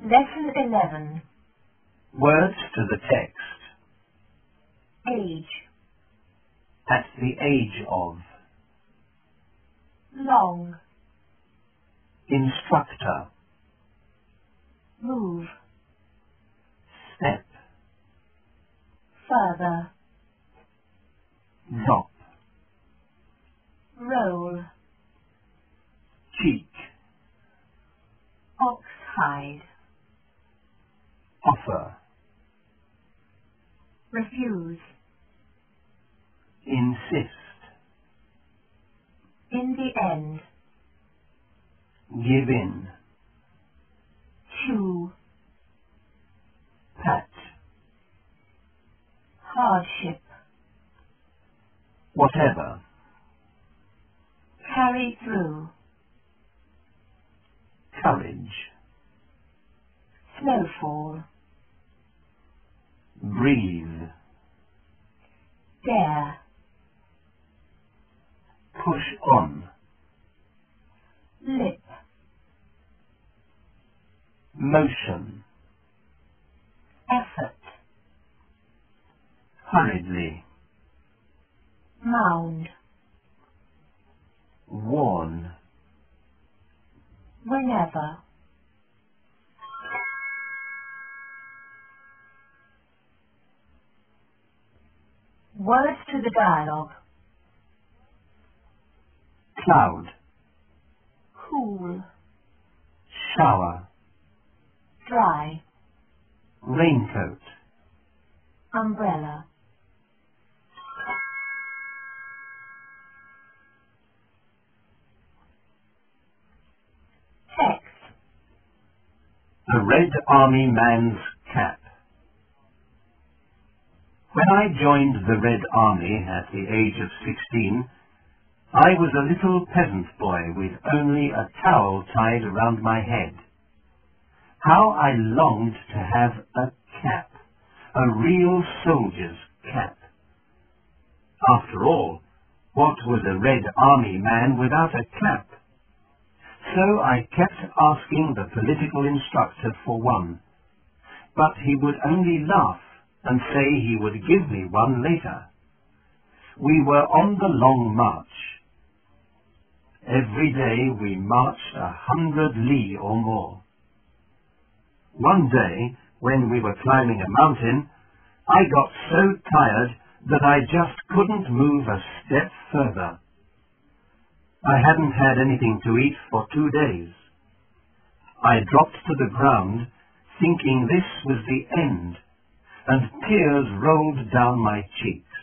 Lesson 11. Words to the text. Age. At the age of. Long. Instructor. Move. Step. Further. Drop. Roll. Cheek. Oxhide. Offer. Refuse. Insist. In the end. Give in. Chew. Pat. Hardship. Whatever. Carry through. Courage. Snowfall. Breathe. Dare. Push on. Lip. Motion. Effort. Hurriedly. Mound. Warn. Whenever. Words to the dialogue. Cloud. Cool. Shower. Dry. Raincoat. Umbrella. Text. The Red Army man's cap. When I joined the Red Army at the age of 16, I was a little peasant boy with only a towel tied around my head. How I longed to have a cap, a real soldier's cap. After all, what was a Red Army man without a cap? So I kept asking the political instructor for one, but he would only laugh and say he would give me one later. We were on the long march. Every day we marched 100 li or more. One day, when we were climbing a mountain, I got so tired that I just couldn't move a step further. I hadn't had anything to eat for 2 days. I dropped to the ground, thinking this was the end, and tears rolled down my cheeks.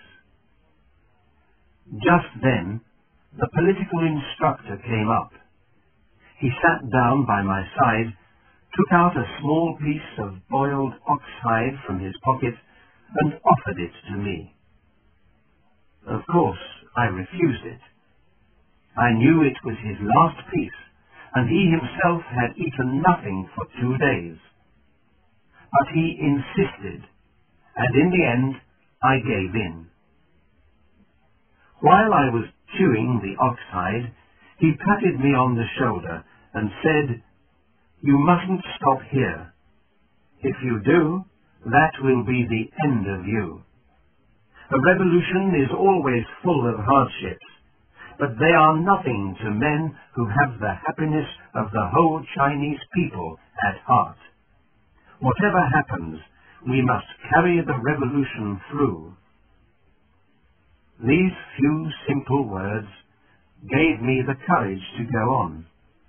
Just then, the political instructor came up. He sat down by my side, took out a small piece of boiled oxhide from his pocket, and offered it to me. Of course, I refused it. I knew it was his last piece, and he himself had eaten nothing for 2 days. But he insisted, and in the end I gave in. While I was chewing the oxhide, he patted me on the shoulder and said, "You mustn't stop here. If you do, that will be the end of you. A revolution is always full of hardships, but they are nothing to men who have the happiness of the whole Chinese people at heart. Whatever happens, we must carry the revolution through." These few simple words gave me the courage to go on.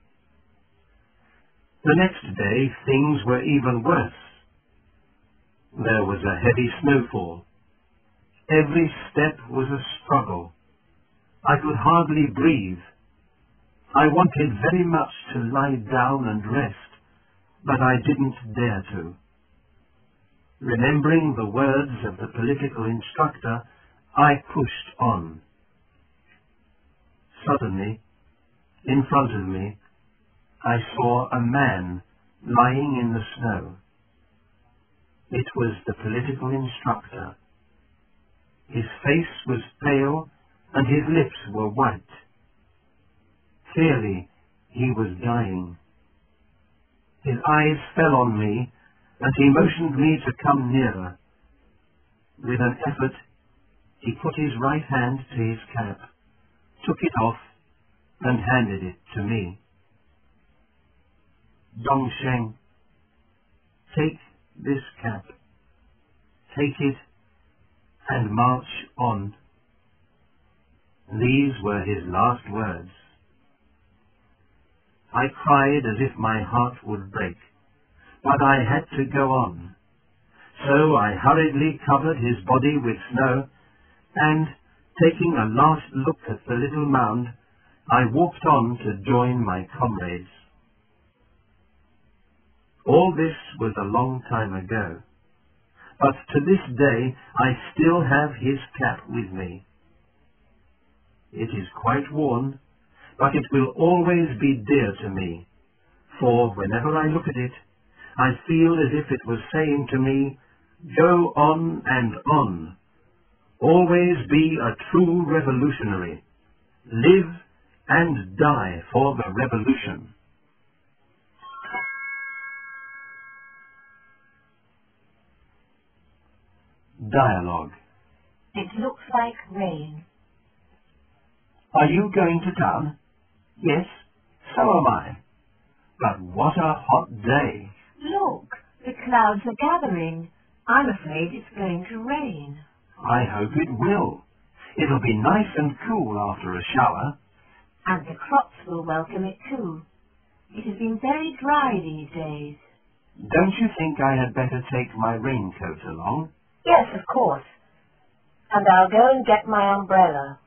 The next day things were even worse. There was a heavy snowfall. Every step was a struggle. I could hardly breathe. I wanted very much to lie down and rest, but I didn't dare to. Remembering the words of the political instructor, I pushed on. Suddenly, in front of me, I saw a man lying in the snow. It was the political instructor. His face was pale and his lips were white. Clearly, he was dying. His eyes fell on me, and he motioned me to come nearer. With an effort, he put his right hand to his cap, took it off, and handed it to me. Dongsheng, take this cap. Take it and march on. These were his last words. I cried as if my heart would break, but I had to go on. So I hurriedly covered his body with snow, and, taking a last look at the little mound, I walked on to join my comrades. All this was a long time ago, but to this day I still have his cap with me. It is quite worn, but it will always be dear to me, for whenever I look at it, I feel as if it was saying to me, "Go on and on. Always be a true revolutionary. Live and die for the revolution." Dialogue. It looks like rain. Are you going to town? Yes, so am I. But what a hot day. Look, the clouds are gathering. I'm afraid it's going to rain. I hope it will. It'll be nice and cool after a shower. And the crops will welcome it too. It has been very dry these days. Don't you think I had better take my raincoat along? Yes, of course. And I'll go and get my umbrella.